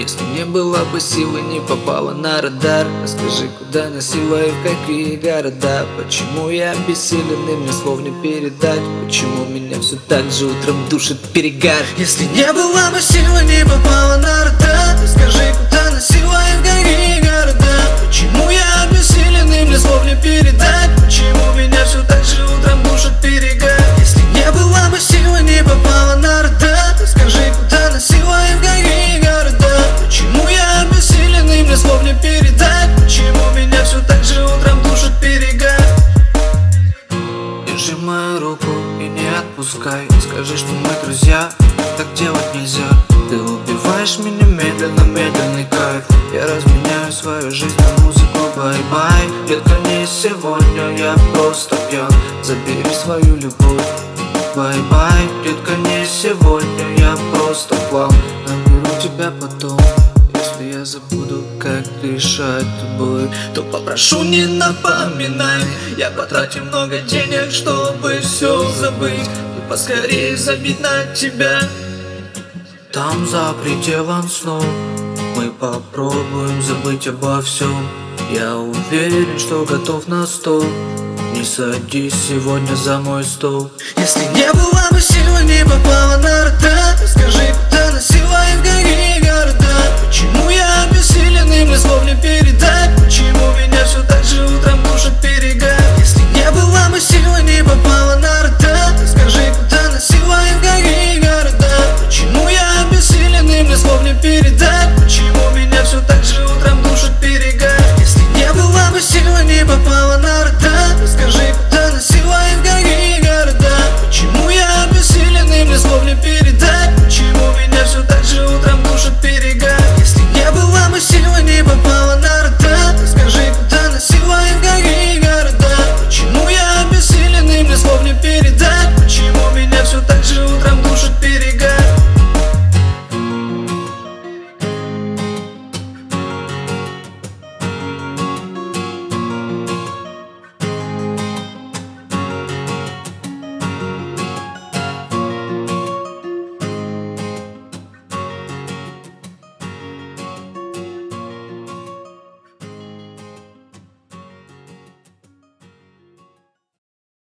Если не была бы силы, не попала на радар. Расскажи, куда носила и в какие города. Почему я бессилен и мне слов не передать? Почему меня все так же утром душит перегар? Если не была бы силы, не попала на радар. Расскажи, куда носила и в какие города. Почему я бессилен и мне слов не передать? Почему меня все так же утром душит перегар? Если не была бы силы, не попала на радар. Расскажи, куда носила и в какие города. Почему я бессилен и мне слов не передать? Почему меня все так же утром душит перегар? Держи мою руку и не отпускай. Скажи, что мы друзья, так делать нельзя. Ты убиваешь меня медленно, медленный кайф. Я разменяю свою жизнь на музыку, бай-бай. Детка, не сегодня, я просто пьян. Забери свою любовь, бай-бай. Детка, не сегодня, я просто план. Наберу тебя потом. Если я забуду, как дышать тобой, то попрошу, не напоминай. Я потратил много денег, чтобы все забыть и поскорее забить на тебя. Там за пределом снов мы попробуем забыть обо всем. Я уверен, что готов на 100. Не садись сегодня за мой стол. Если не была бы силы, не попала на радар. Скажи, куда носила и в какие города. Почему я бессилен и мне слов не передать?